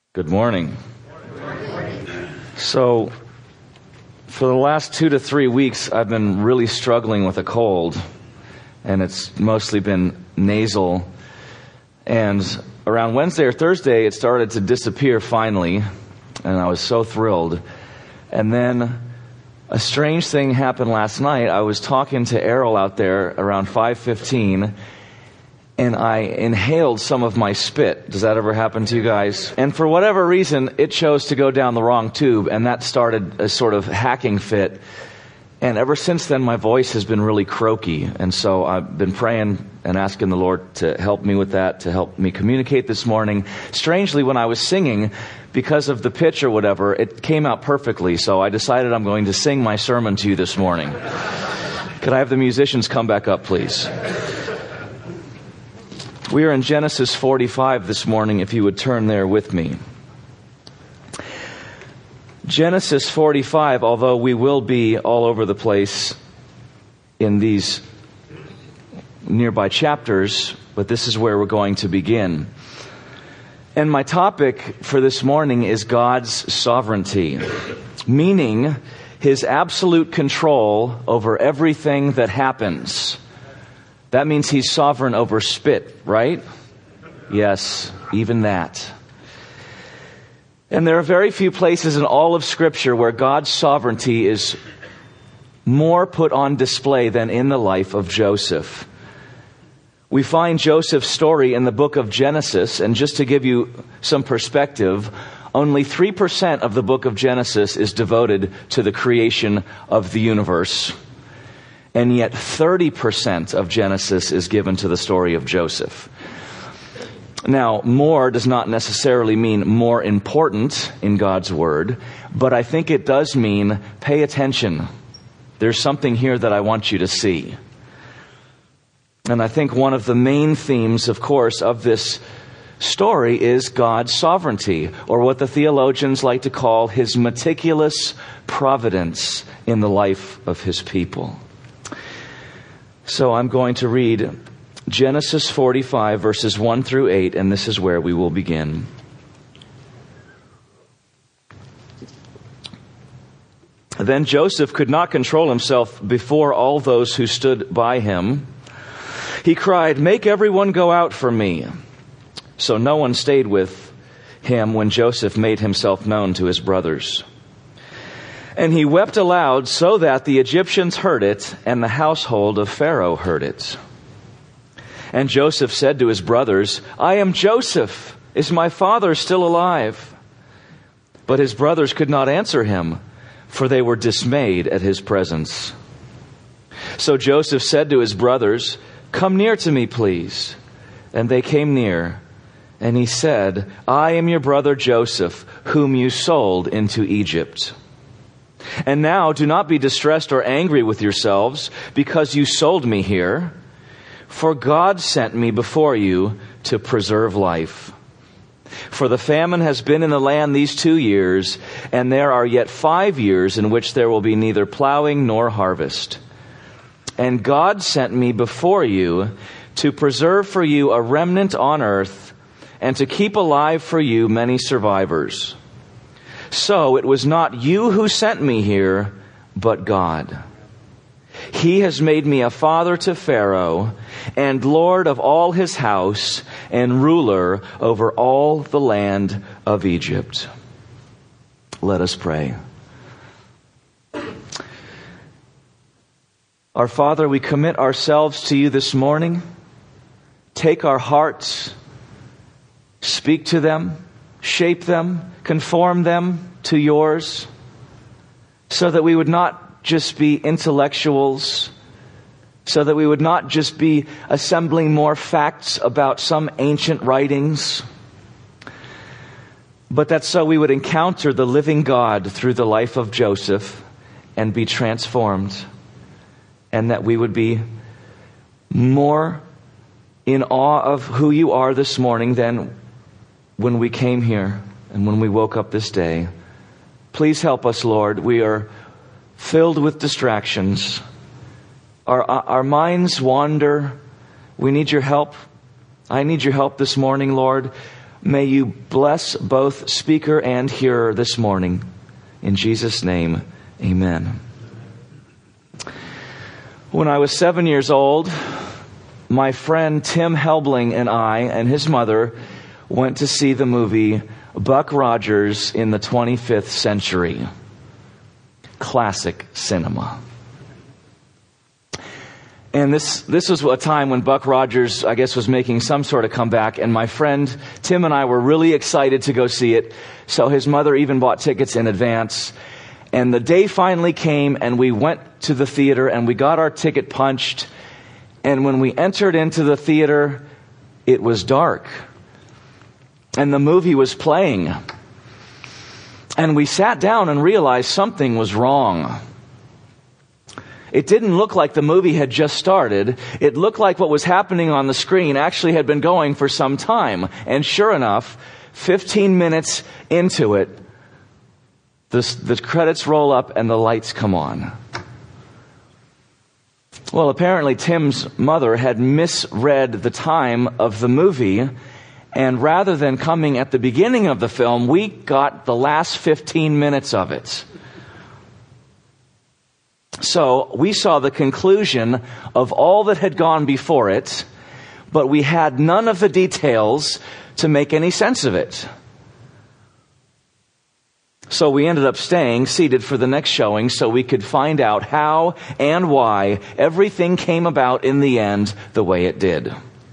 Good morning. So, for the last 2 to 3 weeks, I've been really struggling with a cold, and it's mostly been nasal. And around Wednesday or Thursday, it started to disappear finally, and I was so thrilled. And then a strange thing happened last night. I was talking to Errol out there around 5:15, and I inhaled some of my spit. Does that ever happen to you guys? And for whatever reason, it chose to go down the wrong tube, and that started a sort of hacking fit. And ever since then, my voice has been really croaky. And so I've been praying and asking the Lord to help me with that, to help me communicate this morning. Strangely, when I was singing, because of the pitch or whatever, it came out perfectly. So I decided I'm going to sing my sermon to you this morning. Could I have the musicians come back up, please? We are in Genesis 45 this morning, if you would turn there with me. Genesis 45, although we will be all over the place in these nearby chapters, but this is where we're going to begin. And my topic for this morning is God's sovereignty, meaning His absolute control over everything that happens. That means He's sovereign over spit, right? Yes, even that. And there are very few places in all of Scripture where God's sovereignty is more put on display than in the life of Joseph. We find Joseph's story in the book of Genesis, and just to give you some perspective, only 3% of the book of Genesis is devoted to the creation of the universe. And yet 30% of Genesis is given to the story of Joseph. Now, more does not necessarily mean more important in God's Word, but I think it does mean pay attention. There's something here that I want you to see. And I think one of the main themes, of course, of this story is God's sovereignty, or what the theologians like to call His meticulous providence in the life of His people. So I'm going to read Genesis 45, verses 1 through 8, and this is where we will begin. Then Joseph could not control himself before all those who stood by him. He cried, "Make everyone go out from me." So no one stayed with him when Joseph made himself known to his brothers. And he wept aloud so that the Egyptians heard it, and the household of Pharaoh heard it. And Joseph said to his brothers, "I am Joseph. Is my father still alive?" But his brothers could not answer him, for they were dismayed at his presence. So Joseph said to his brothers, "Come near to me, please." And they came near. And he said, "I am your brother Joseph, whom you sold into Egypt. And now do not be distressed or angry with yourselves because you sold me here. For God sent me before you to preserve life. For the famine has been in the land these 2 years, and there are yet 5 years in which there will be neither plowing nor harvest. And God sent me before you to preserve for you a remnant on earth, and to keep alive for you many survivors. So it was not you who sent me here, but God. He has made me a father to Pharaoh, and lord of all his house, and ruler over all the land of Egypt." Let us pray. Our Father, we commit ourselves to you this morning. Take our hearts, speak to them, shape them, conform them to yours, so that we would not just be intellectuals, so that we would not just be assembling more facts about some ancient writings, but that so we would encounter the living God through the life of Joseph and be transformed, and that we would be more in awe of who you are this morning than when we came here and when we woke up this day. Please help us, Lord. We are filled with distractions. Our minds wander. We need your help. I need your help this morning, Lord. May you bless both speaker and hearer this morning. In Jesus' name, amen. When I was 7 years old, my friend Tim Helbling and I and his mother went to see the movie Buck Rogers in the 25th Century. Classic cinema. And this was a time when Buck Rogers, I guess, was making some sort of comeback. And my friend Tim and I were really excited to go see it. So his mother even bought tickets in advance. And the day finally came and we went to the theater and we got our ticket punched. And when we entered into the theater, it was dark. And the movie was playing. And we sat down and realized something was wrong. It didn't look like the movie had just started. It looked like what was happening on the screen actually had been going for some time. And sure enough, 15 minutes into it, the credits roll up and the lights come on. Well, apparently Tim's mother had misread the time of the movie, and rather than coming at the beginning of the film, we got the last 15 minutes of it. So we saw the conclusion of all that had gone before it, but we had none of the details to make any sense of it. So we ended up staying seated for the next showing so we could find out how and why everything came about in the end the way it did.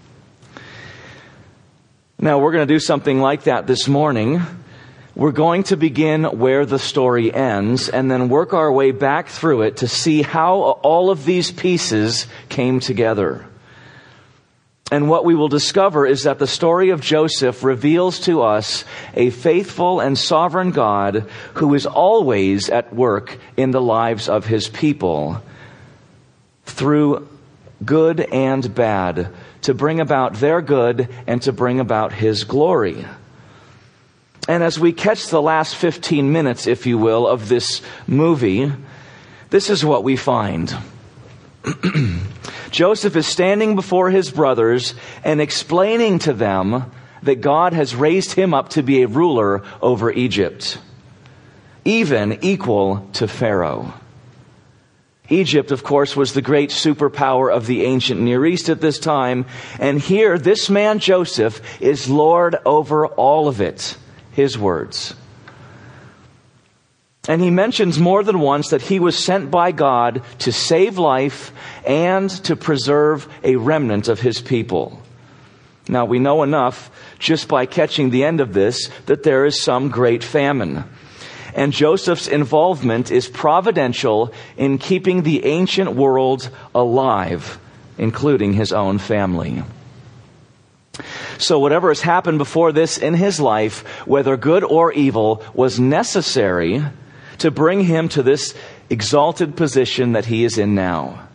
Now we're going to do something like that this morning. We're going to begin where the story ends and then work our way back through it to see how all of these pieces came together. And what we will discover is that the story of Joseph reveals to us a faithful and sovereign God who is always at work in the lives of his people through good and bad to bring about their good and to bring about his glory. And as we catch the last 15 minutes, if you will, of this movie, this is what we find. Joseph is standing before his brothers and explaining to them that God has raised him up to be a ruler over Egypt, even equal to Pharaoh. Egypt, of course, was the great superpower of the ancient Near East at this time. And here, this man Joseph is Lord over all of it. His words. And he mentions more than once that he was sent by God to save life and to preserve a remnant of his people. Now we know enough just by catching the end of this that there is some great famine. And Joseph's involvement is providential in keeping the ancient world alive, including his own family. So whatever has happened before this in his life, whether good or evil, was necessary to bring him to this exalted position that he is in now.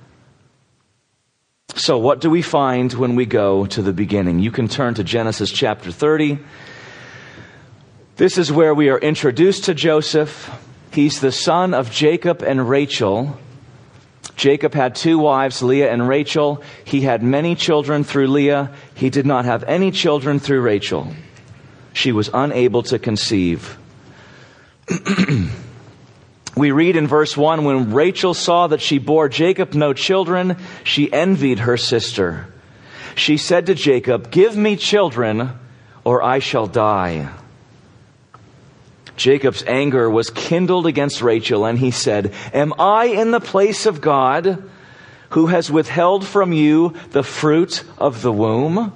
So what do we find when we go to the beginning? You can turn to Genesis chapter 30. This is where we are introduced to Joseph. He's the son of Jacob and Rachel. Jacob had two wives, Leah and Rachel. He had many children through Leah. He did not have any children through Rachel. She was unable to conceive. We read in verse 1, when Rachel saw that she bore Jacob no children, she envied her sister. She said to Jacob, "Give me children, or I shall die." Jacob's anger was kindled against Rachel, and he said, "Am I in the place of God, who has withheld from you the fruit of the womb?"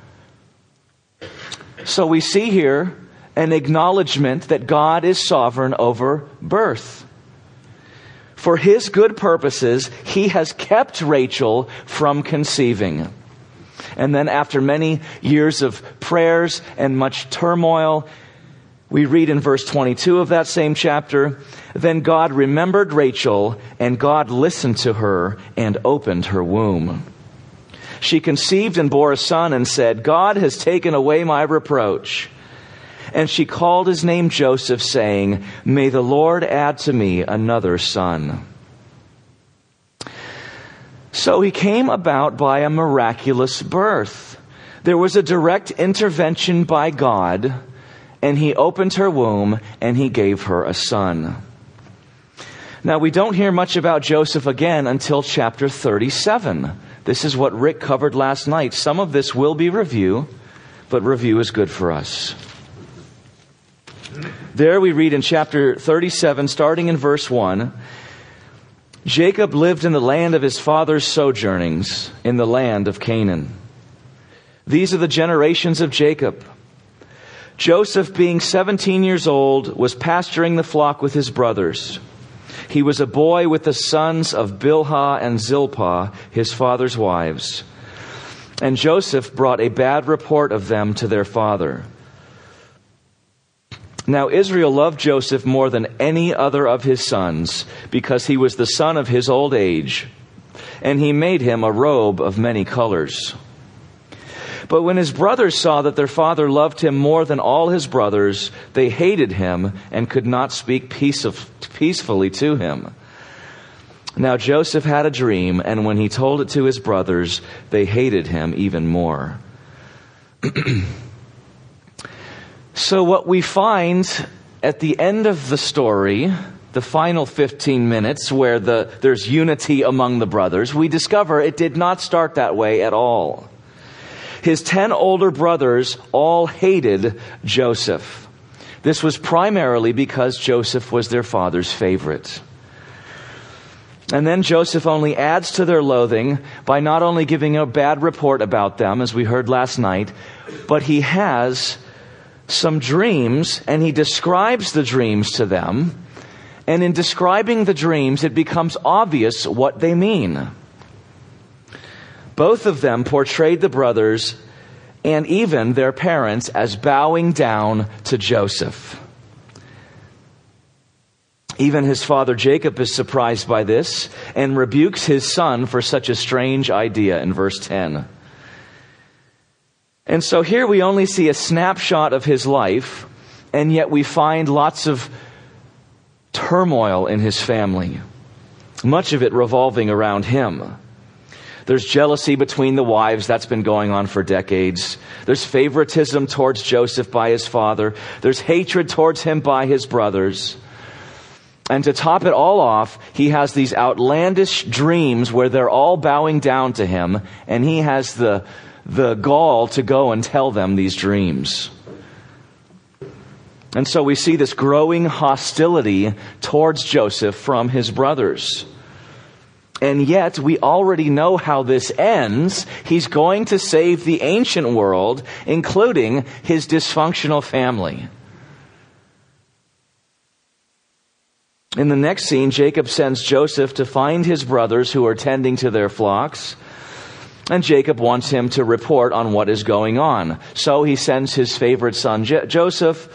So we see here an acknowledgement that God is sovereign over birth. For his good purposes, he has kept Rachel from conceiving. And then after many years of prayers and much turmoil, we read in verse 22 of that same chapter, "Then God remembered Rachel, and God listened to her and opened her womb. She conceived and bore a son and said, 'God has taken away my reproach.' And she called his name Joseph, saying, 'May the Lord add to me another son.'" So he came about by a miraculous birth. There was a direct intervention by God, and he opened her womb, and he gave her a son. Now, we don't hear much about Joseph again until chapter 37. This is what Rick covered last night. Some of this will be review, but review is good for us. There we read in chapter 37, starting in verse 1, Jacob lived in the land of his father's sojournings, in the land of Canaan. These are the generations of Jacob. Joseph, being 17 years old, was pasturing the flock with his brothers. He was a boy with the sons of Bilhah and Zilpah, his father's wives. And Joseph brought a bad report of them to their father. Now Israel loved Joseph more than any other of his sons, because he was the son of his old age, and he made him a robe of many colors. But when his brothers saw that their father loved him more than all his brothers, they hated him and could not speak peacefully to him. Now Joseph had a dream, and when he told it to his brothers, they hated him even more. So what we find at the end of the story, the final 15 minutes where there's unity among the brothers, we discover it did not start that way at all. His 10 older brothers all hated Joseph. This was primarily because Joseph was their father's favorite. And then Joseph only adds to their loathing by not only giving a bad report about them, as we heard last night, but he has some dreams, and he describes the dreams to them. And in describing the dreams, it becomes obvious what they mean. Both of them portrayed the brothers and even their parents as bowing down to Joseph. Even his father Jacob is surprised by this and rebukes his son for such a strange idea in verse 10. And so here we only see a snapshot of his life, and yet we find lots of turmoil in his family, much of it revolving around him. There's jealousy between the wives. That's been going on for decades. There's favoritism towards Joseph by his father. There's hatred towards him by his brothers. And to top it all off, he has these outlandish dreams where they're all bowing down to him, and he has the gall to go and tell them these dreams. And so we see this growing hostility towards Joseph from his brothers. And yet, we already know how this ends. He's going to save the ancient world, including his dysfunctional family. In the next scene, Jacob sends Joseph to find his brothers who are tending to their flocks. And Jacob wants him to report on what is going on. So he sends his favorite son, Joseph.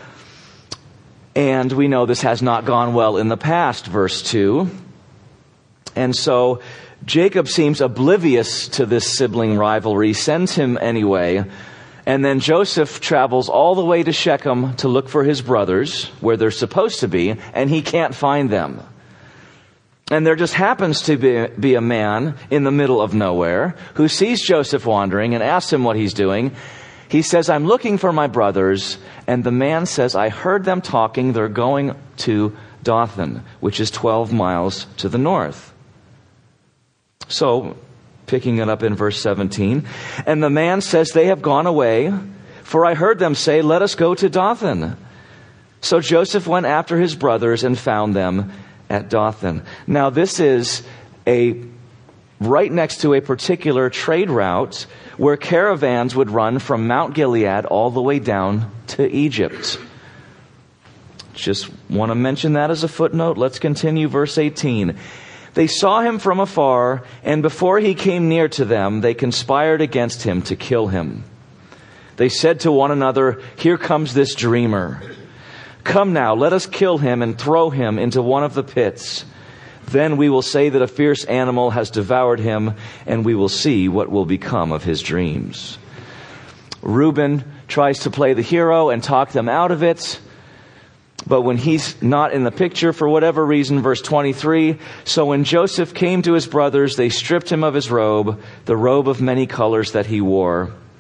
And we know this has not gone well in the past, verse 2. And so Jacob seems oblivious to this sibling rivalry, sends him anyway. And then Joseph travels all the way to Shechem to look for his brothers, where they're supposed to be, and he can't find them. And there just happens to be a man in the middle of nowhere who sees Joseph wandering and asks him what he's doing. He says, "I'm looking for my brothers." And the man says, "I heard them talking. They're going to Dothan, which is 12 miles to the north." So, picking it up in verse 17, and the man says, "They have gone away, for I heard them say, 'Let us go to Dothan.'" So Joseph went after his brothers and found them at Dothan. Now this is right next to a particular trade route where caravans would run from Mount Gilead all the way down to Egypt. Just want to mention that as a footnote. Let's continue verse 18. They saw him from afar, and before he came near to them, they conspired against him to kill him. They said to one another, "Here comes this dreamer. Come now, let us kill him and throw him into one of the pits. Then we will say that a fierce animal has devoured him, and we will see what will become of his dreams." Reuben tries to play the hero and talk them out of it. But when he's not in the picture, for whatever reason, verse 23, so when Joseph came to his brothers, they stripped him of his robe, the robe of many colors that he wore.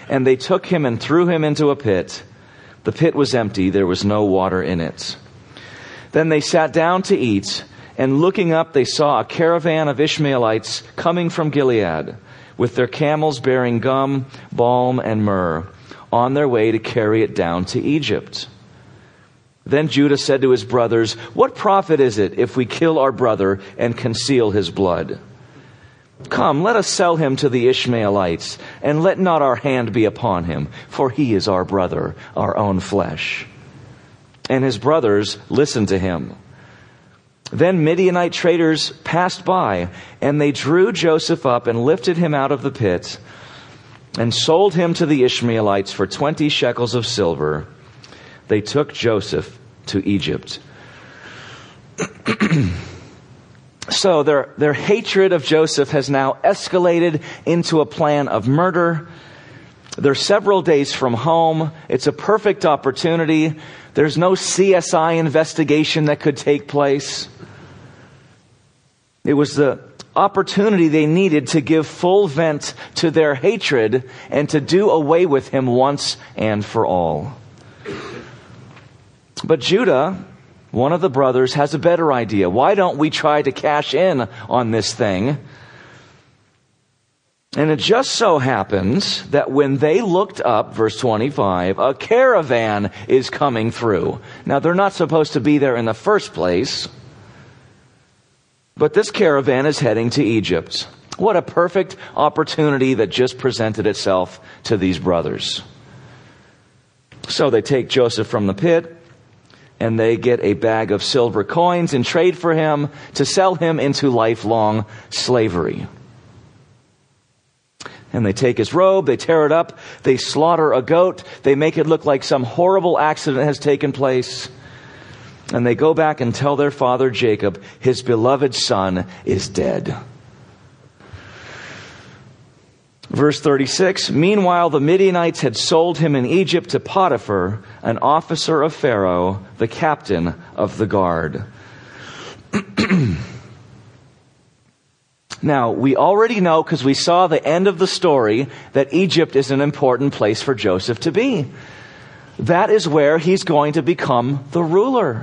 And they took him and threw him into a pit. The pit was empty, there was no water in it. Then they sat down to eat, and looking up they saw a caravan of Ishmaelites coming from Gilead, with their camels bearing gum, balm, and myrrh, on their way to carry it down to Egypt. Then Judah said to his brothers, "What profit is it if we kill our brother and conceal his blood? Come, let us sell him to the Ishmaelites, and let not our hand be upon him, for he is our brother, our own flesh." And his brothers listened to him. Then Midianite traders passed by, and they drew Joseph up and lifted him out of the pit, and sold him to the Ishmaelites for 20 shekels of silver. They took Joseph to Egypt. So their hatred of Joseph has now escalated into a plan of murder. They're several days from home. It's a perfect opportunity. There's no CSI investigation that could take place. It was the opportunity they needed to give full vent to their hatred and to do away with him once and for all. But Judah, one of the brothers, has a better idea. Why don't we try to cash in on this thing? And it just so happens that when they looked up, verse 25, a caravan is coming through. Now, they're not supposed to be there in the first place, but this caravan is heading to Egypt. What a perfect opportunity that just presented itself to these brothers. So they take Joseph from the pit, and they get a bag of silver coins in trade for him to sell him into lifelong slavery. And they take his robe, they tear it up, they slaughter a goat, they make it look like some horrible accident has taken place. And they go back and tell their father Jacob, his beloved son is dead. Verse 36, meanwhile the Midianites had sold him in Egypt to Potiphar, an officer of Pharaoh, the captain of the guard. Now, we already know, because we saw the end of the story, that Egypt is an important place for Joseph to be. That is where he's going to become the ruler.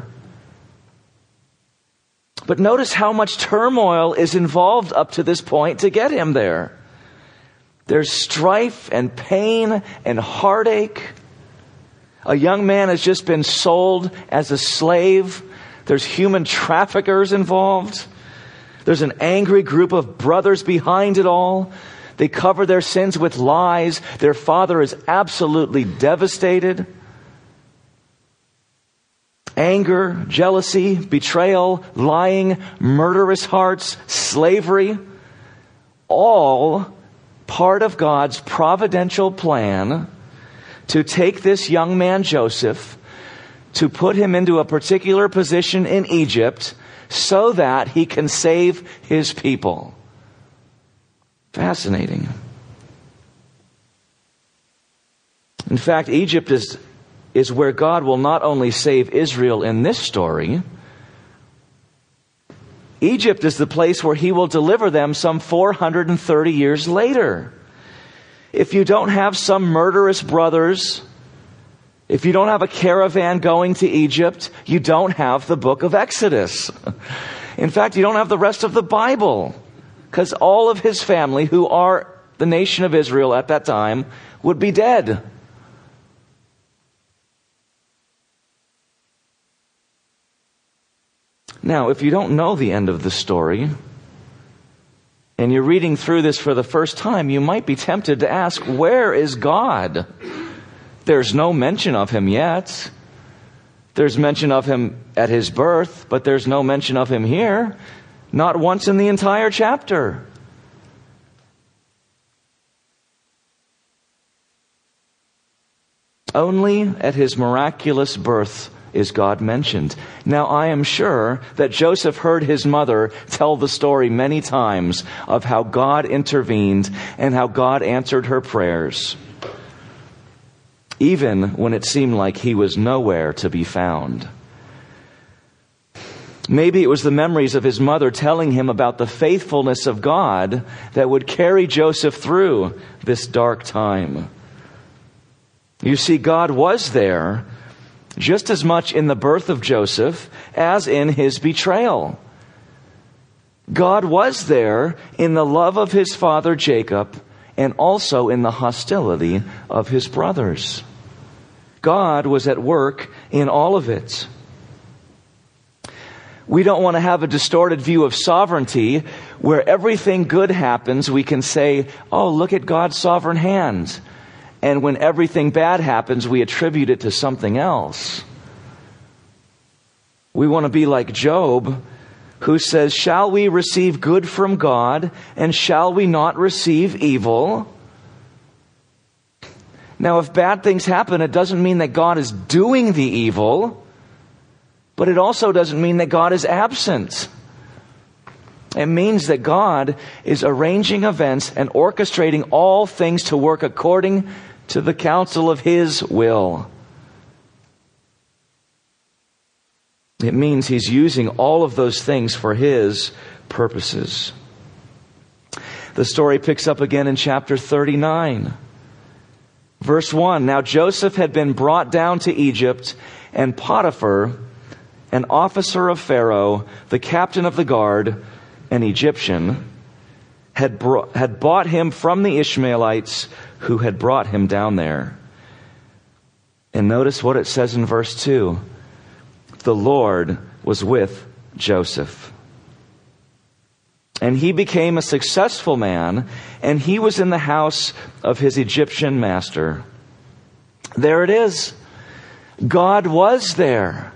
But notice how much turmoil is involved up to this point to get him there. There's strife and pain and heartache. A young man has just been sold as a slave. There's human traffickers involved. There's an angry group of brothers behind it all. They cover their sins with lies. Their father is absolutely devastated. Anger, jealousy, betrayal, lying, murderous hearts, slavery, all part of God's providential plan to take this young man Joseph, to put him into a particular position in Egypt so that he can save his people. Fascinating. In fact, Egypt is where God will not only save Israel in this story, Egypt is the place where he will deliver them some 430 years later. If you don't have some murderous brothers, if you don't have a caravan going to Egypt, you don't have the book of Exodus. In fact, you don't have the rest of the Bible, because all of his family, who are the nation of Israel at that time, would be dead. Now, if you don't know the end of the story, and you're reading through this for the first time, you might be tempted to ask, where is God? There's no mention of him yet. There's mention of him at his birth, but there's no mention of him here. Not once in the entire chapter. Only at his miraculous birth is God mentioned. Now, I am sure that Joseph heard his mother tell the story many times of how God intervened and how God answered her prayers, even when it seemed like he was nowhere to be found. Maybe it was the memories of his mother telling him about the faithfulness of God that would carry Joseph through this dark time. You see, God was there just as much in the birth of Joseph as in his betrayal. God was there in the love of his father Jacob and also in the hostility of his brothers. God was at work in all of it. We don't want to have a distorted view of sovereignty where everything good happens, we can say, oh, look at God's sovereign hand. And when everything bad happens, we attribute it to something else. We want to be like Job, who says, shall we receive good from God, and shall we not receive evil? Now, if bad things happen, it doesn't mean that God is doing the evil, but it also doesn't mean that God is absent. It means that God is arranging events and orchestrating all things to work according to the counsel of His will. It means He's using all of those things for His purposes. The story picks up again in chapter 39. Verse 1, now Joseph had been brought down to Egypt, and Potiphar, an officer of Pharaoh, the captain of the guard, an Egyptian, had bought him from the Ishmaelites who had brought him down there. And notice what it says in verse 2. The Lord was with Joseph. And he became a successful man, and he was in the house of his Egyptian master. There it is. God was there.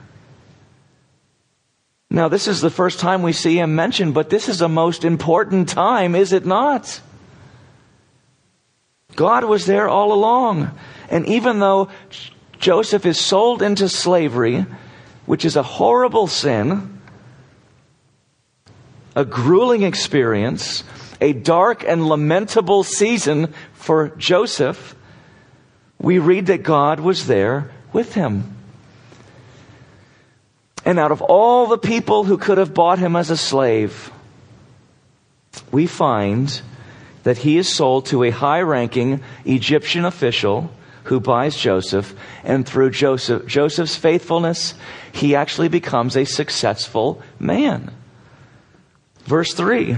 Now, this is the first time we see him mentioned, but this is a most important time, is it not? God was there all along. And even though Joseph is sold into slavery, which is a horrible sin, a grueling experience, a dark and lamentable season for Joseph, we read that God was there with him. And out of all the people who could have bought him as a slave, we find that he is sold to a high-ranking Egyptian official who buys Joseph, and through Joseph's faithfulness, he actually becomes a successful man. Verse 3.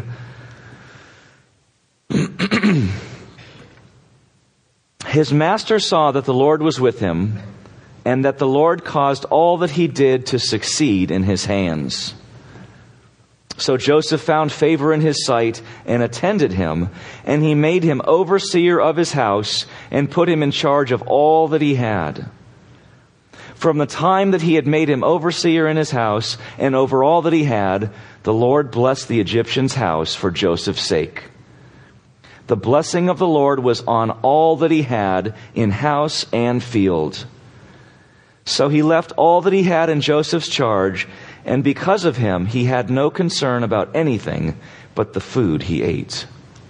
His master saw that the Lord was with him, and that the Lord caused all that he did to succeed in his hands. So Joseph found favor in his sight and attended him, and he made him overseer of his house and put him in charge of all that he had. From the time that he had made him overseer in his house and over all that he had, the Lord blessed the Egyptian's house for Joseph's sake. The blessing of the Lord was on all that he had in house and field. So he left all that he had in Joseph's charge, and because of him, he had no concern about anything but the food he ate.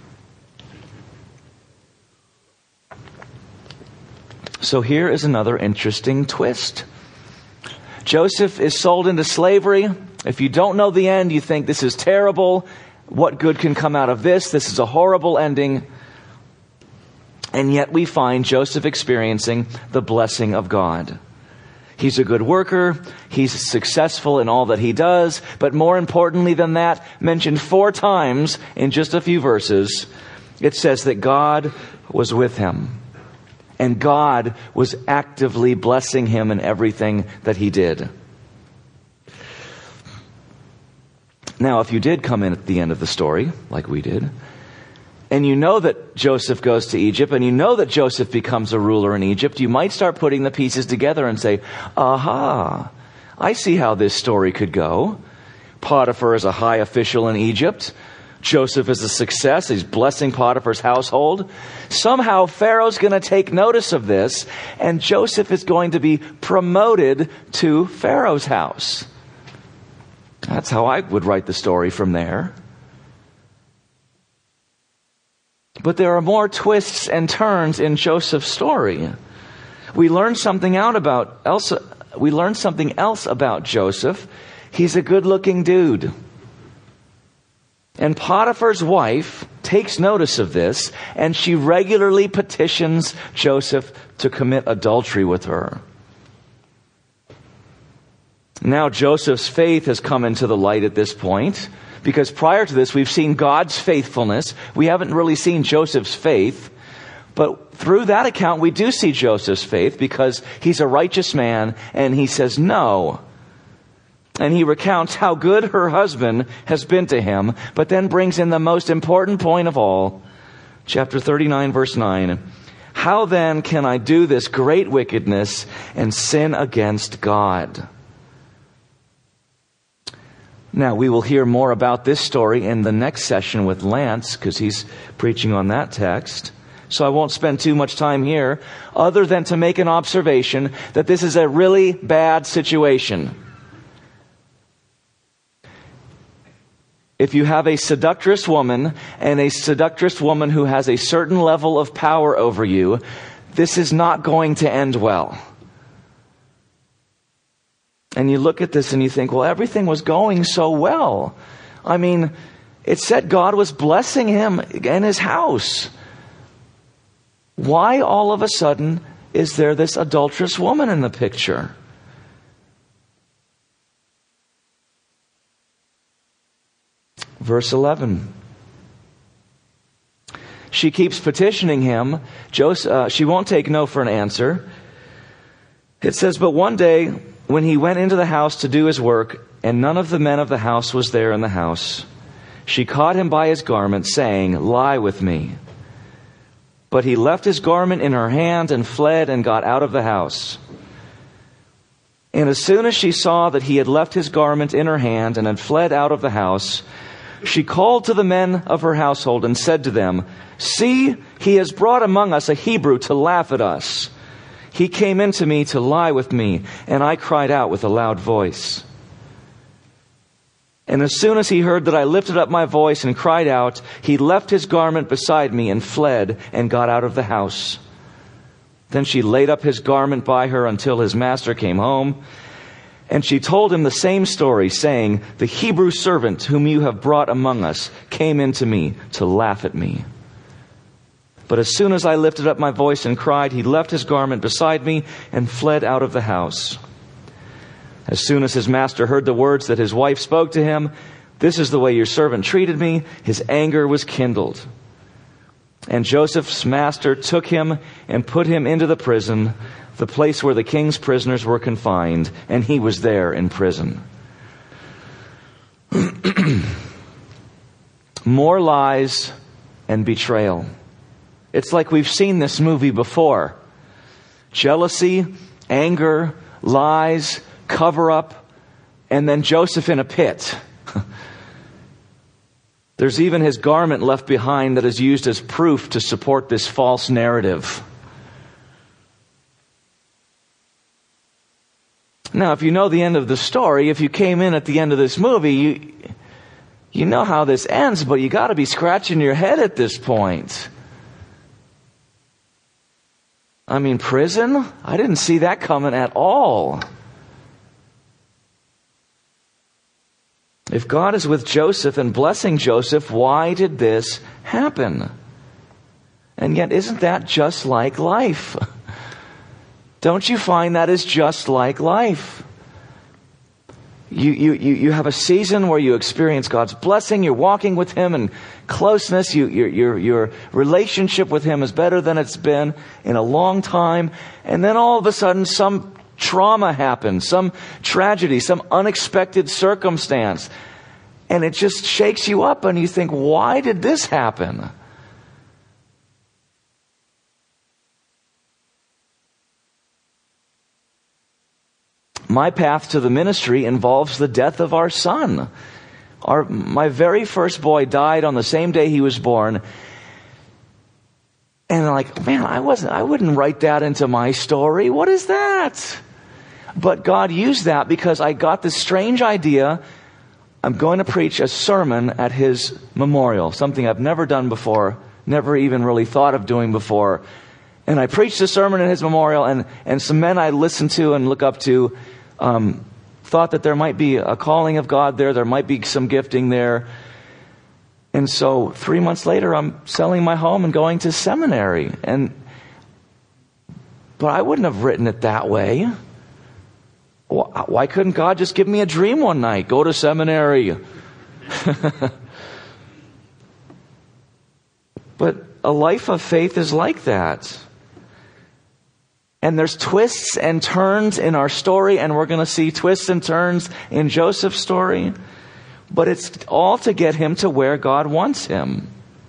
So here is another interesting twist. Joseph is sold into slavery. If you don't know the end, you think this is terrible. What good can come out of this? This is a horrible ending. And yet we find Joseph experiencing the blessing of God. He's a good worker. He's successful in all that he does. But more importantly than that, mentioned 4 times in just a few verses, it says that God was with him. And God was actively blessing him in everything that he did. Now, if you did come in at the end of the story, like we did, and you know that Joseph goes to Egypt, and you know that Joseph becomes a ruler in Egypt, you might start putting the pieces together and say, aha, I see how this story could go. Potiphar is a high official in Egypt. Joseph is a success. He's blessing Potiphar's household. Somehow Pharaoh's going to take notice of this, and Joseph is going to be promoted to Pharaoh's house. That's how I would write the story from there. But there are more twists and turns in Joseph's story. We learn something else about Joseph. He's a good-looking dude. And Potiphar's wife takes notice of this, and she regularly petitions Joseph to commit adultery with her. Now Joseph's faith has come into the light at this point, because prior to this we've seen God's faithfulness. We haven't really seen Joseph's faith, but through that account we do see Joseph's faith, because he's a righteous man and he says no. And he recounts how good her husband has been to him, but then brings in the most important point of all. Chapter 39, verse 9. How then can I do this great wickedness and sin against God? Now, we will hear more about this story in the next session with Lance, because he's preaching on that text. So I won't spend too much time here, other than to make an observation that this is a really bad situation. If you have a seductress woman, and a seductress woman who has a certain level of power over you, this is not going to end well. And you look at this and you think, well, everything was going so well. I mean, it said God was blessing him and his house. Why all of a sudden is there this adulterous woman in the picture? Verse 11. She keeps petitioning him. She won't take no for an answer. It says, but one day when he went into the house to do his work, and none of the men of the house was there in the house, she caught him by his garment, saying, lie with me. But he left his garment in her hand and fled and got out of the house. And as soon as she saw that he had left his garment in her hand and had fled out of the house, she called to the men of her household and said to them, see, he has brought among us a Hebrew to laugh at us. He came in to me to lie with me, and I cried out with a loud voice. And as soon as he heard that I lifted up my voice and cried out, he left his garment beside me and fled and got out of the house. Then she laid up his garment by her until his master came home. And she told him the same story, saying, the Hebrew servant whom you have brought among us came in to me to laugh at me. But as soon as I lifted up my voice and cried, he left his garment beside me and fled out of the house. As soon as his master heard the words that his wife spoke to him, this is the way your servant treated me, his anger was kindled. And Joseph's master took him and put him into the prison, the place where the king's prisoners were confined, and he was there in prison. More lies and betrayal. It's like we've seen this movie before. Jealousy, anger, lies, cover up, and then Joseph in a pit. There's even his garment left behind that is used as proof to support this false narrative. Now, if you know the end of the story, if you came in at the end of this movie, you know how this ends, but you got to be scratching your head at this point. I mean, prison? I didn't see that coming at all. If God is with Joseph and blessing Joseph, why did this happen? And yet, isn't that just like life? Don't you find that is just like life? You have a season where you experience God's blessing, you're walking with Him in closeness, your relationship with Him is better than it's been in a long time, and then all of a sudden some trauma happens, some tragedy, some unexpected circumstance, and it just shakes you up and you think, why did this happen? My path to the ministry involves the death of our son. My very first boy died on the same day he was born. And I'm like, man, I wouldn't write that into my story. What is that? But God used that because I got this strange idea. I'm going to preach a sermon at his memorial, something I've never done before, never even really thought of doing before. And I preached a sermon at his memorial, and some men I listen to and look up to thought that there might be a calling of God there. There might be some gifting there. And so 3 months later, I'm selling my home and going to seminary. But I wouldn't have written it that way. Why couldn't God just give me a dream one night? Go to seminary. But a life of faith is like that. And there's twists and turns in our story, and we're going to see twists and turns in Joseph's story. But it's all to get him to where God wants him.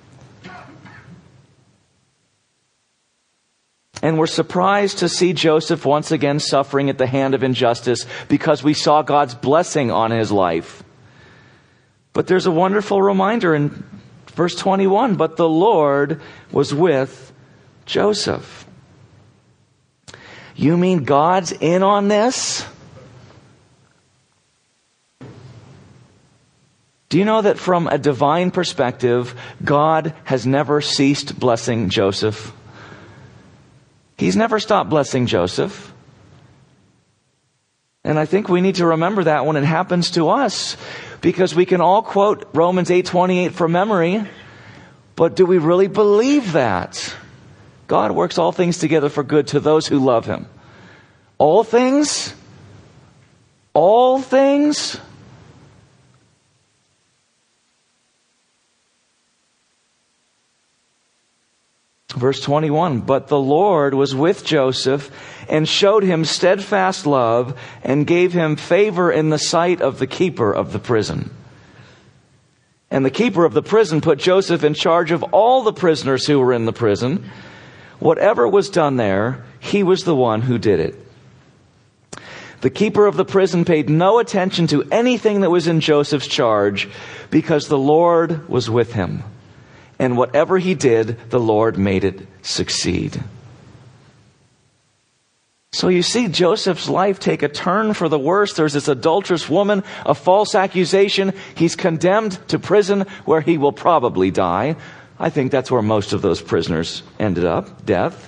And we're surprised to see Joseph once again suffering at the hand of injustice because we saw God's blessing on his life. But there's a wonderful reminder in verse 21, but the Lord was with Joseph. You mean God's in on this? Do you know that from a divine perspective, God has never ceased blessing Joseph? He's never stopped blessing Joseph. And I think we need to remember that when it happens to us, because we can all quote Romans 8:28 from memory, but do we really believe that? God works all things together for good to those who love him. All things? All things? Verse 21, but the Lord was with Joseph and showed him steadfast love and gave him favor in the sight of the keeper of the prison. And the keeper of the prison put Joseph in charge of all the prisoners who were in the prison. Whatever was done there, he was the one who did it. The keeper of the prison paid no attention to anything that was in Joseph's charge because the Lord was with him. And whatever he did, the Lord made it succeed. So you see Joseph's life take a turn for the worse. There's this adulterous woman, a false accusation. He's condemned to prison where he will probably die. I think that's where most of those prisoners ended up, death.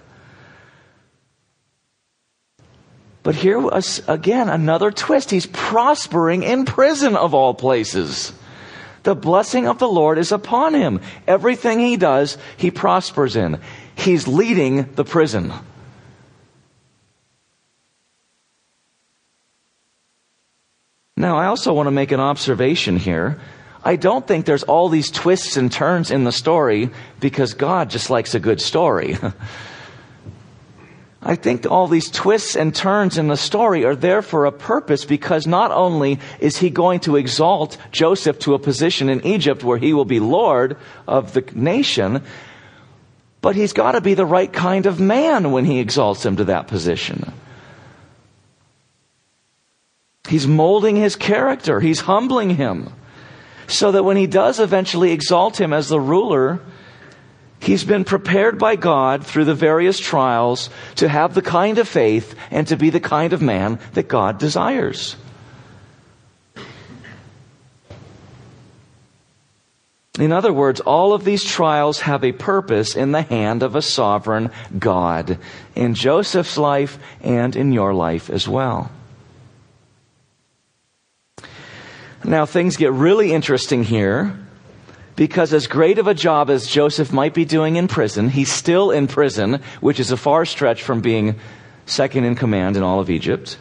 But here was, again, another twist. He's prospering in prison of all places. The blessing of the Lord is upon him. Everything he does, he prospers in. He's leading the prison. Now, I also want to make an observation here. I don't think there's all these twists and turns in the story because God just likes a good story. I think all these twists and turns in the story are there for a purpose, because not only is he going to exalt Joseph to a position in Egypt where he will be Lord of the nation, but he's got to be the right kind of man when he exalts him to that position. He's molding his character. He's humbling him so that when he does eventually exalt him as the ruler, he's been prepared by God through the various trials to have the kind of faith and to be the kind of man that God desires. In other words, all of these trials have a purpose in the hand of a sovereign God, in Joseph's life and in your life as well. Now things get really interesting here, because as great of a job as Joseph might be doing in prison, he's still in prison, which is a far stretch from being second in command in all of Egypt.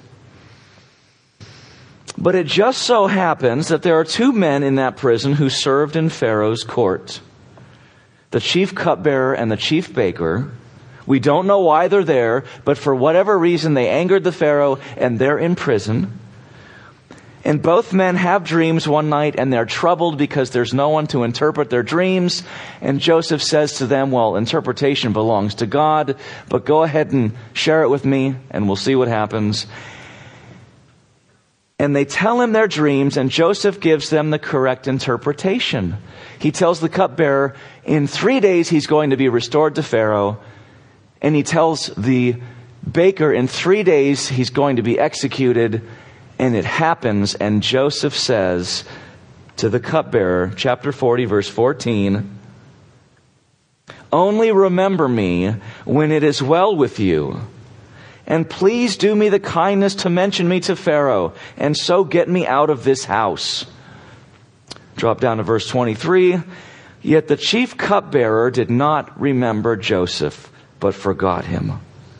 But it just so happens that there are two men in that prison who served in Pharaoh's court. The chief cupbearer and the chief baker. We don't know why they're there, but for whatever reason they angered the Pharaoh and they're in prison. And both men have dreams one night, and they're troubled because there's no one to interpret their dreams. And Joseph says to them, well, interpretation belongs to God, but go ahead and share it with me, and we'll see what happens. And they tell him their dreams, and Joseph gives them the correct interpretation. He tells the cupbearer, in 3 days he's going to be restored to Pharaoh. And he tells the baker, in 3 days he's going to be executed. And it happens, and Joseph says to the cupbearer, chapter 40, verse 14, only remember me when it is well with you, and please do me the kindness to mention me to Pharaoh, and so get me out of this house. Drop down to verse 23. Yet the chief cupbearer did not remember Joseph, but forgot him.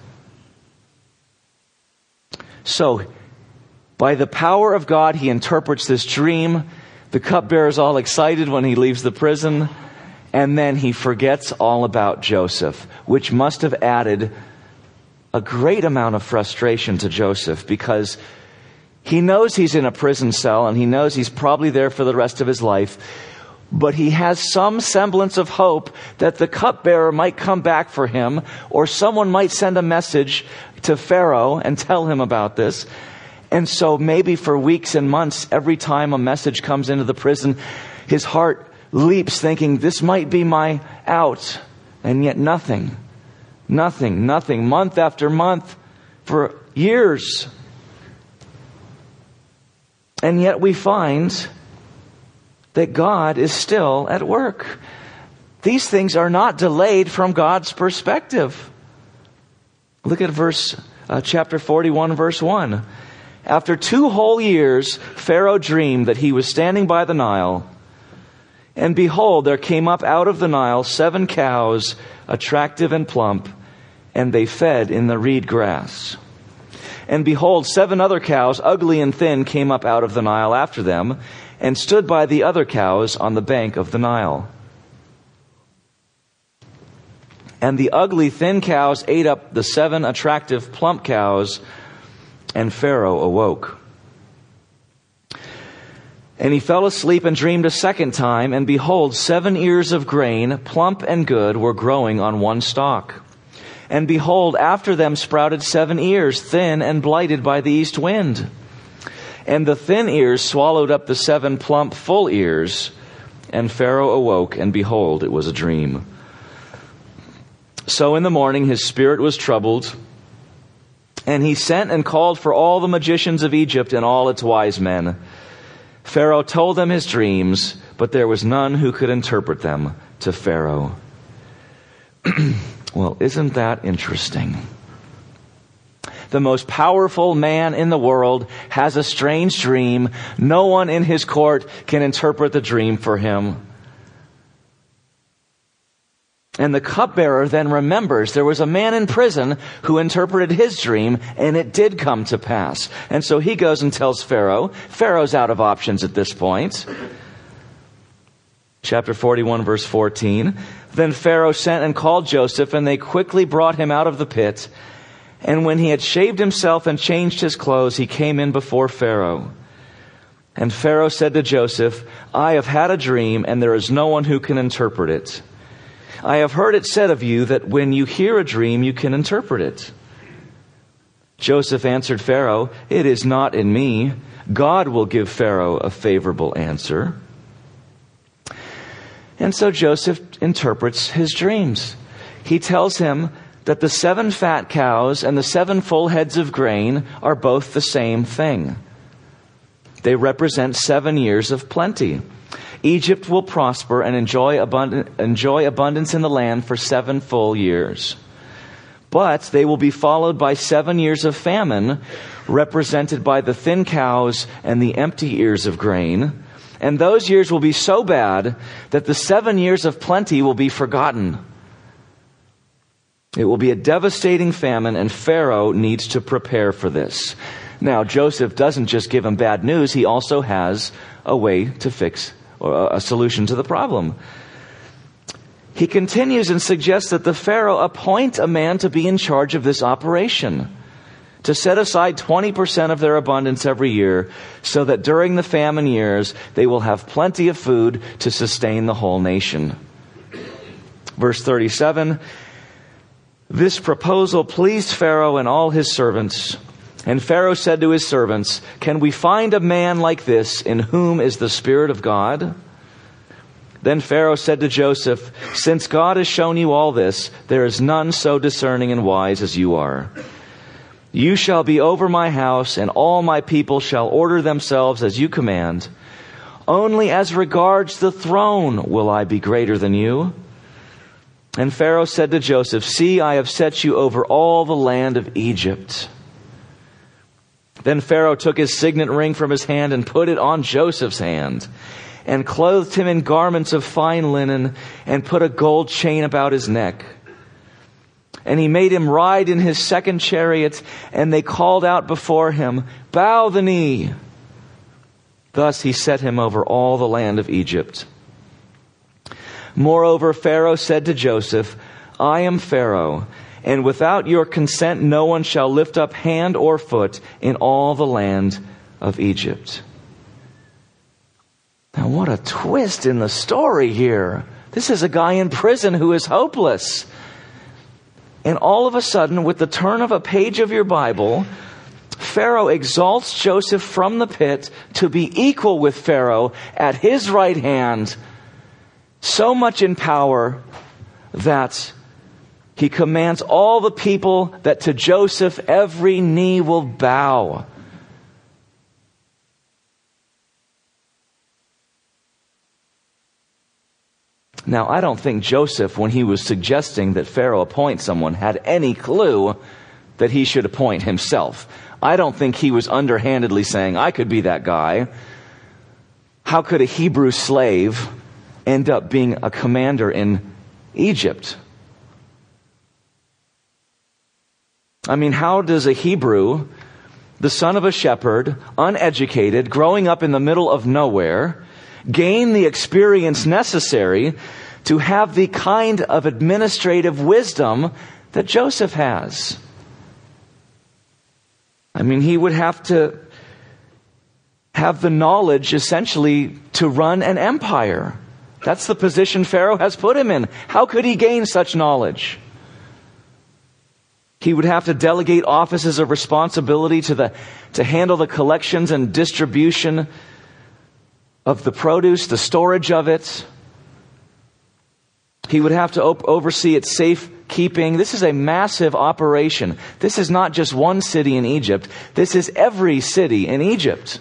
So, by the power of God, he interprets this dream. The cupbearer is all excited when he leaves the prison. And then he forgets all about Joseph, which must have added a great amount of frustration to Joseph, because he knows he's in a prison cell and he knows he's probably there for the rest of his life. But he has some semblance of hope that the cupbearer might come back for him, or someone might send a message to Pharaoh and tell him about this. And so maybe for weeks and months, every time a message comes into the prison, his heart leaps thinking, this might be my out. And yet nothing, month after month, for years. And yet we find that God is still at work. These things are not delayed from God's perspective. Look at chapter 41, verse 1. After 2 whole years, Pharaoh dreamed that he was standing by the Nile. And behold, there came up out of the Nile 7 cows, attractive and plump, and they fed in the reed grass. And behold, 7 other cows, ugly and thin, came up out of the Nile after them, and stood by the other cows on the bank of the Nile. And the ugly, thin cows ate up the 7 attractive, plump cows, and Pharaoh awoke. And he fell asleep and dreamed a second time, and behold, 7 ears of grain, plump and good, were growing on one stalk. And behold, after them sprouted 7 ears, thin and blighted by the east wind. And the thin ears swallowed up the 7 plump, full ears. And Pharaoh awoke, and behold, it was a dream. So in the morning his spirit was troubled, and he sent and called for all the magicians of Egypt and all its wise men. Pharaoh told them his dreams, but there was none who could interpret them to Pharaoh. Well, isn't that interesting? The most powerful man in the world has a strange dream. No one in his court can interpret the dream for him. And the cupbearer then remembers there was a man in prison who interpreted his dream, and it did come to pass. And so he goes and tells Pharaoh. Pharaoh's out of options at this point. Chapter 41, verse 14. Then Pharaoh sent and called Joseph, and they quickly brought him out of the pit. And when he had shaved himself and changed his clothes, he came in before Pharaoh. And Pharaoh said to Joseph, I have had a dream, and there is no one who can interpret it. I have heard it said of you that when you hear a dream, you can interpret it. Joseph answered Pharaoh, it is not in me. God will give Pharaoh a favorable answer. And so Joseph interprets his dreams. He tells him that the 7 fat cows and the 7 full heads of grain are both the same thing. They represent 7 years of plenty. Egypt will prosper and enjoy abundance in the land for 7 full years. But they will be followed by 7 years of famine, represented by the thin cows and the empty ears of grain. And those years will be so bad that the 7 years of plenty will be forgotten. It will be a devastating famine, and Pharaoh needs to prepare for this. Now, Joseph doesn't just give him bad news. He also has a way to fix, or a solution to the problem. He continues and suggests that the Pharaoh appoint a man to be in charge of this operation, to set aside 20% of their abundance every year, so that during the famine years, they will have plenty of food to sustain the whole nation. Verse 37, this proposal pleased Pharaoh and all his servants. And Pharaoh said to his servants, can we find a man like this in whom is the Spirit of God? Then Pharaoh said to Joseph, since God has shown you all this, there is none so discerning and wise as you are. You shall be over my house, and all my people shall order themselves as you command. Only as regards the throne will I be greater than you. And Pharaoh said to Joseph, see, I have set you over all the land of Egypt. Then Pharaoh took his signet ring from his hand and put it on Joseph's hand. and clothed him in garments of fine linen, and put a gold chain about his neck. And he made him ride in his second chariot, and they called out before him, "Bow the knee." Thus he set him over all the land of Egypt. Moreover, Pharaoh said to Joseph, "I am Pharaoh, and without your consent no one shall lift up hand or foot in all the land of Egypt." Now what a twist in the story here. This is a guy in prison who is hopeless. And all of a sudden, with the turn of a page of your Bible, Pharaoh exalts Joseph from the pit to be equal with Pharaoh at his right hand, so much in power that he commands all the people that to Joseph every knee will bow. Now, I don't think Joseph, when he was suggesting that Pharaoh appoint someone, had any clue that he should appoint himself. I don't think he was underhandedly saying, "I could be that guy." How could a Hebrew slave end up being a commander in Egypt? I mean, how does a Hebrew, the son of a shepherd, uneducated, growing up in the middle of nowhere, gain the experience necessary to have the kind of administrative wisdom that Joseph has? I mean, he would have to have the knowledge, essentially, to run an empire. That's the position Pharaoh has put him in. How could he gain such knowledge? He would have to delegate offices of responsibility to handle the collections and distribution of the produce, the storage of it. He would have to oversee its safekeeping. This is a massive operation. This is not just one city in Egypt. This is every city in Egypt.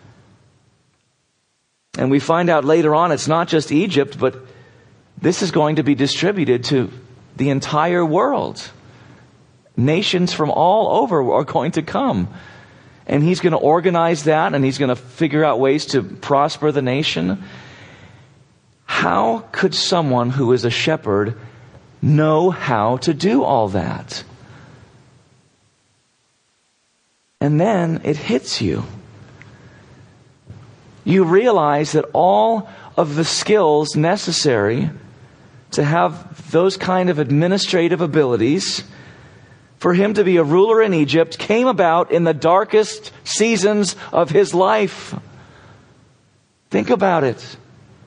And we find out later on it's not just Egypt, but this is going to be distributed to the entire world. Nations from all over are going to come. And he's going to organize that, and he's going to figure out ways to prosper the nation. How could someone who is a shepherd know how to do all that? And then it hits you. You realize that all of the skills necessary to have those kind of administrative abilities for him to be a ruler in Egypt came about in the darkest seasons of his life. Think about it.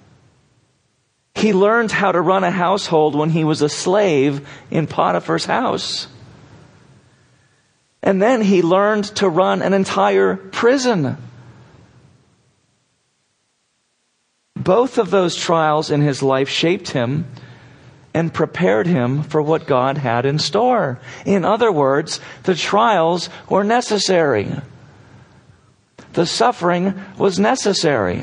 He learned how to run a household when he was a slave in Potiphar's house. And then he learned to run an entire prison. Both of those trials in his life shaped him and prepared him for what God had in store. In other words, the trials were necessary. The suffering was necessary.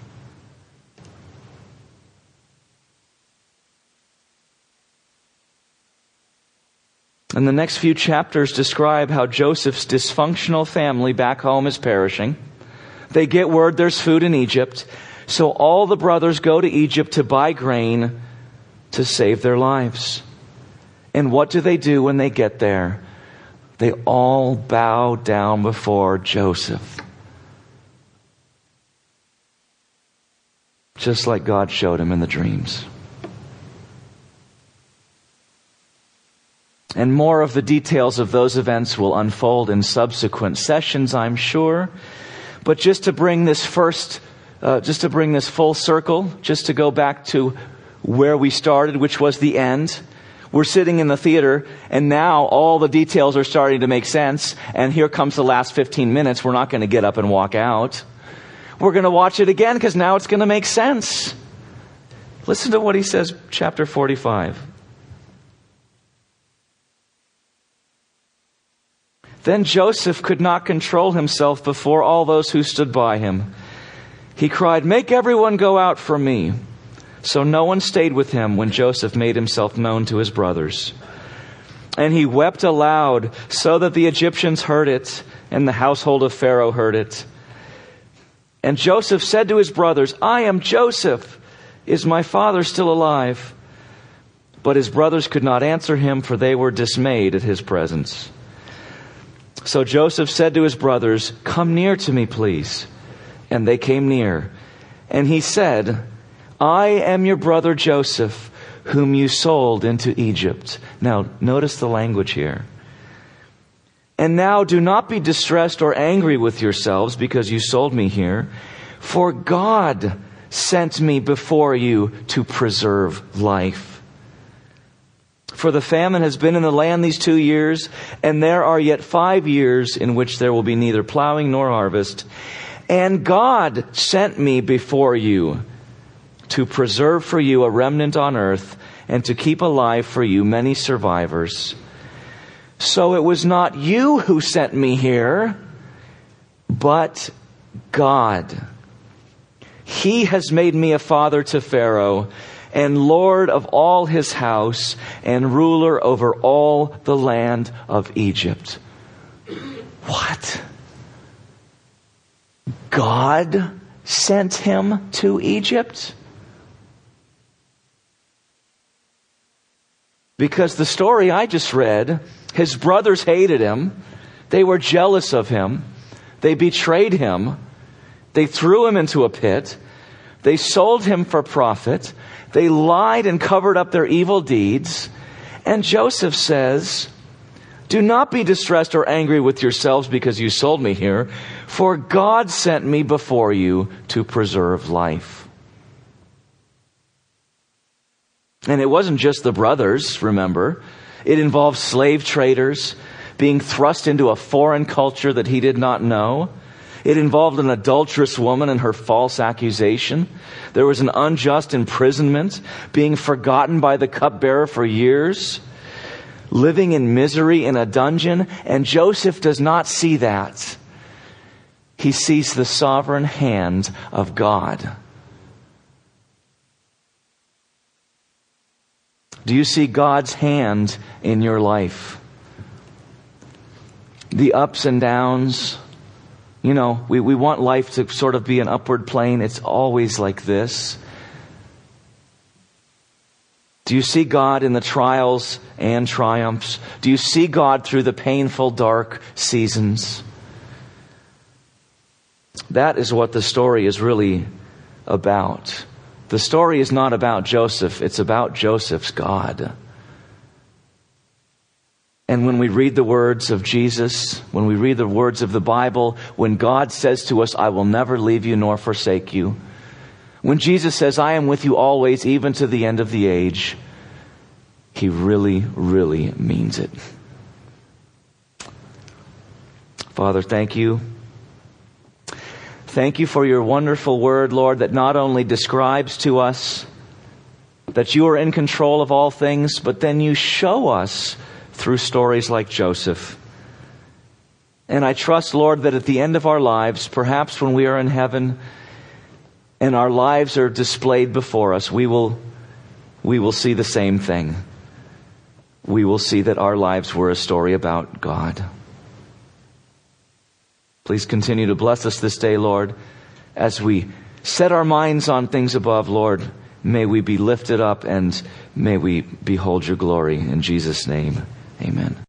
And the next few chapters describe how Joseph's dysfunctional family back home is perishing. They get word there's food in Egypt, so all the brothers go to Egypt to buy grain to save their lives. And what do when they get there? They all bow down before Joseph. Just like God showed him in the dreams. And more of the details of those events will unfold in subsequent sessions, I'm sure. But just to bring this full circle, just to go back to where we started, which was the end. We're sitting in the theater, and now all the details are starting to make sense. And here comes the last 15 minutes. We're not going to get up and walk out. We're going to watch it again because now it's going to make sense. Listen to what he says, chapter 45. Then Joseph could not control himself before all those who stood by him. He cried, "Make everyone go out from me." So no one stayed with him when Joseph made himself known to his brothers. And he wept aloud so that the Egyptians heard it, and the household of Pharaoh heard it. And Joseph said to his brothers, I am Joseph. Is my father still alive? But his brothers could not answer him, for they were dismayed at his presence. So Joseph said to his brothers, come near to me, please. And they came near. And he said, I am your brother Joseph, whom you sold into Egypt. Now, notice the language here. And now do not be distressed or angry with yourselves because you sold me here. For God sent me before you to preserve life. For the famine has been in the land these 2 years, and there are yet 5 years in which there will be neither plowing nor harvest. And God sent me before you to preserve for you a remnant on earth and to keep alive for you many survivors. So it was not you who sent me here, but God. He has made me a father to Pharaoh, and Lord of all his house, and ruler over all the land of Egypt. What? God sent him to Egypt? Because the story I just read, his brothers hated him. They were jealous of him. They betrayed him. They threw him into a pit. They sold him for profit. They lied and covered up their evil deeds. And Joseph says, do not be distressed or angry with yourselves because you sold me here, for God sent me before you to preserve life. And it wasn't just the brothers, remember. It involved slave traders being thrust into a foreign culture that he did not know. It involved an adulterous woman and her false accusation. There was an unjust imprisonment, being forgotten by the cupbearer for years, living in misery in a dungeon. And Joseph does not see that. He sees the sovereign hand of God. Do you see God's hand in your life? The ups and downs. You know, we want life to sort of be an upward plane. It's always like this. Do you see God in the trials and triumphs? Do you see God through the painful, dark seasons? That is what the story is really about. The story is not about Joseph. It's about Joseph's God. And when we read the words of Jesus, when we read the words of the Bible, when God says to us, I will never leave you nor forsake you. When Jesus says, I am with you always, even to the end of the age, He really, really means it. Father, thank you. Thank you for your wonderful word, Lord, that not only describes to us that you are in control of all things, but then you show us through stories like Joseph. And I trust, Lord, that at the end of our lives, perhaps when we are in heaven and our lives are displayed before us, we will see the same thing. We will see that our lives were a story about God. Please continue to bless us this day, Lord, as we set our minds on things above, Lord. May we be lifted up and may we behold your glory. In Jesus' name, amen.